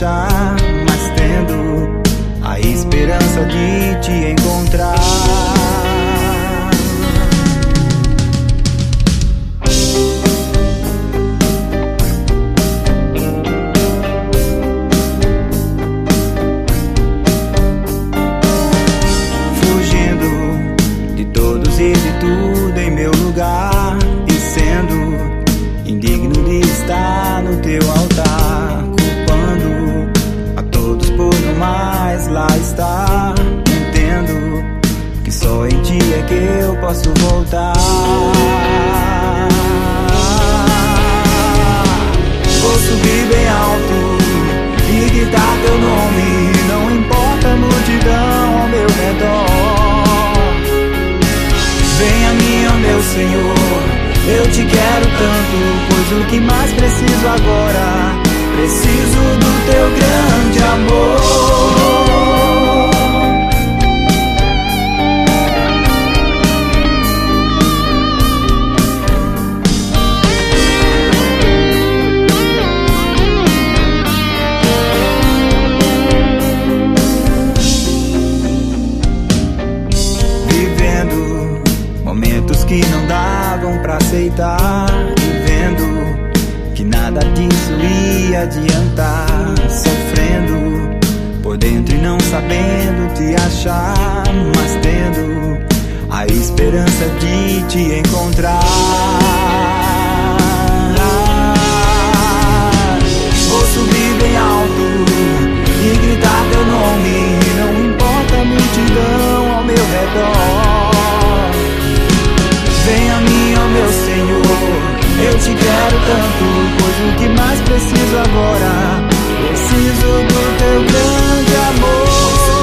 achar, mas tendo a esperança de te encontrar. E de tudo em meu lugar, e sendo indigno de estar no teu altar, culpando a todos por não mais lá estar. Entendo que só em ti é que eu posso voltar. Vou subir bem alto e gritar teu nome, não importa a multidão ao meu redor. Vem a mim, ó meu Senhor, eu te quero tanto, pois o que mais preciso agora, preciso do teu grande amor. Momentos que não davam pra aceitar, e vendo que nada disso ia adiantar, sofrendo por dentro e não sabendo te achar, mas tendo a esperança de te encontrar. Vou subir bem alto e gritar teu nome, não importa a multidão ao meu redor. Vem a mim, ó meu Senhor, eu te quero tanto, pois o que mais preciso agora, preciso do teu grande amor.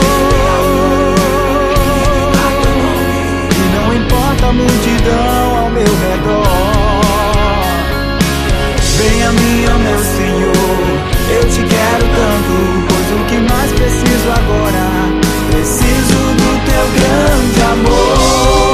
E não importa a multidão ao meu redor. Vem a mim, ó meu Senhor, eu te quero tanto, pois o que mais preciso agora, preciso do teu grande amor.